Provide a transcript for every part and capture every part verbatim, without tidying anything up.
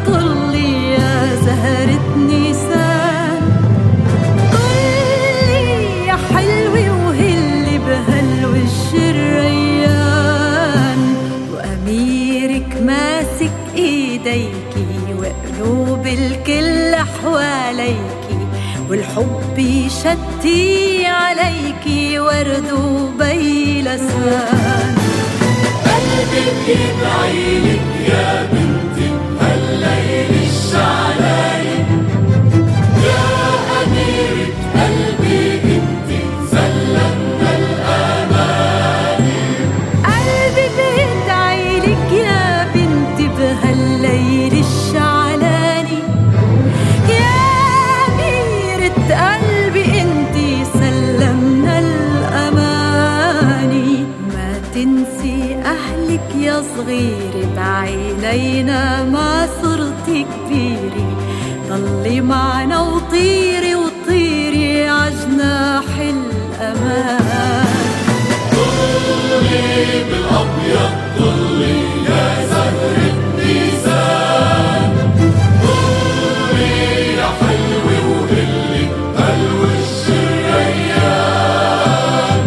طلي يا زهرة نيسان، طلي يا حلوة وهلي بهالوش الريان، وأميرك ماسك إيديكي وقلوب الكل حواليكي، والحب يشتي عليكي ورد وبيلسان. قلبي بيدعيلك يا بنتي هالليل الشعلاني، يا أميرة قلبي انتي سلمنا الأماني. قلبي بيدعيلك يا بنتي بهالليل الشعلاني، يا أميرة قلبي انتي سلمنا الأماني. ما تنسي أهلك يا صغيرة بعينينا ما صرتي كبيرة، ضلي معنا وطيري وطيري عجناح الأمان. طلي بالأبيض طلي يا زهرة نيسان، طلي يا حلوة وهلي هالوش الريان.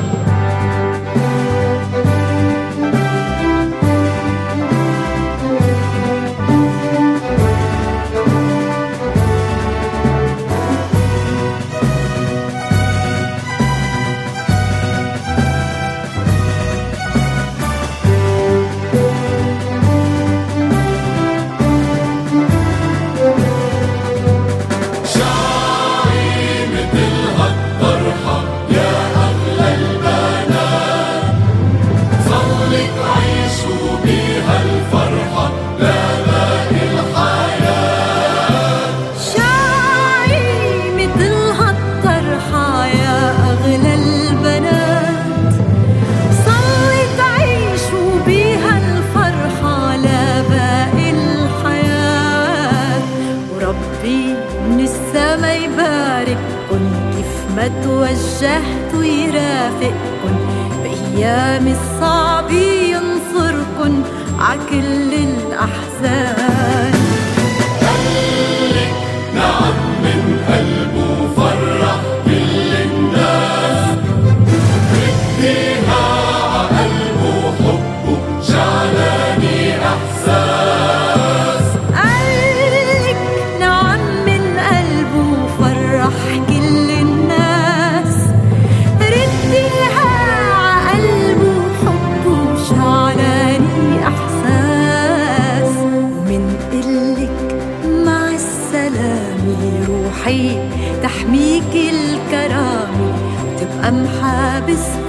من السما يبارككن كيف ما توجهتوا يرافقكن، بأيام الصعب ينصركن عكل الأحزان. قالك نعم من قلبه فرح كل الناس، رديها عقلبه حبه شعلاني إحساس. قالك نعم من قلبه فرح كل الناس، رديها عقلبه حبه شعلاني إحساس. ومن قلك مع السلامة روحي تحميك الكرامة، وتبقى محابس